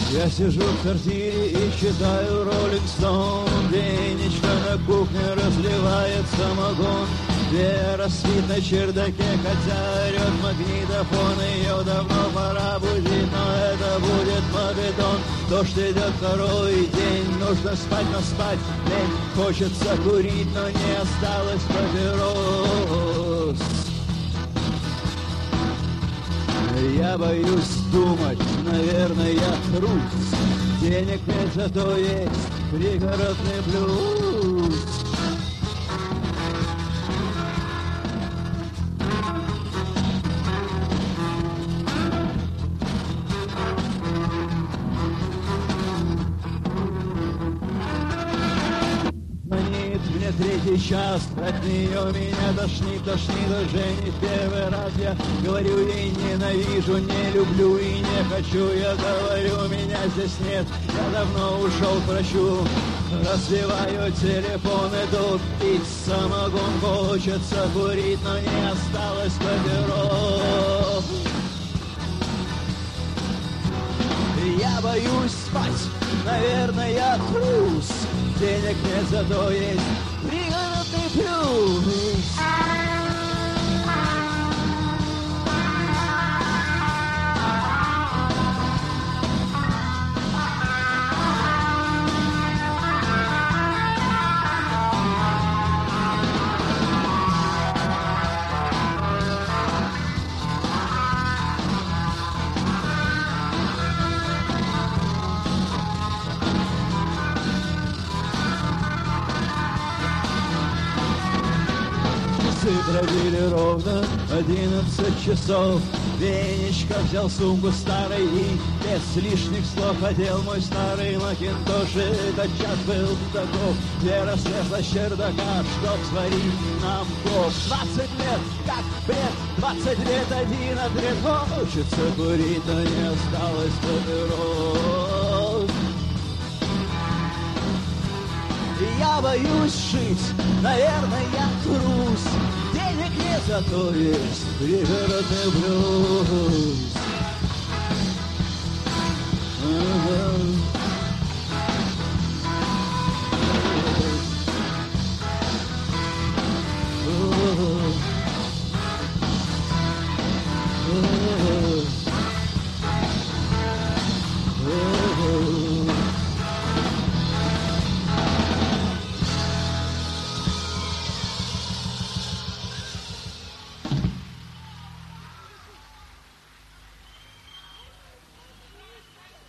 Я сижу в квартире и читаю Роллинг Стоун. Денечка на кухне разливает самогон. Вера спит на чердаке, хотя орет магнитофон. Ее давно пора будить, но это будет мавитон. Дождь идет второй день, нужно спать, но спать лень. Хочется курить, но не осталось папирос. Я боюсь думать, наверное, я трус. Денег нет, зато есть пригородный блюз. Мне третий час, от нее меня тошнит уже не первый раз. Я говорю ей ненавижу, не люблю и не хочу. Я говорю, меня здесь нет, я давно ушел к врачу. Разбиваю телефон, иду пить самогон. Хочется курить, но не осталось папирос. Я боюсь спать, наверное, я трус. Денег нет, зато есть пригородный плюс. Пробили ровно 11 часов. Венечка взял сумку старой и без лишних слов одел мой старый макинтош. И этот час был таков. Вера слезла с чердака, чтоб сварить нам плов. 20 лет, как бред, 20 лет, один отряд. Хочется курить, но не осталось папирос. Я боюсь жить, наверное, я трус. Денег нет, зато есть пригородный блюз.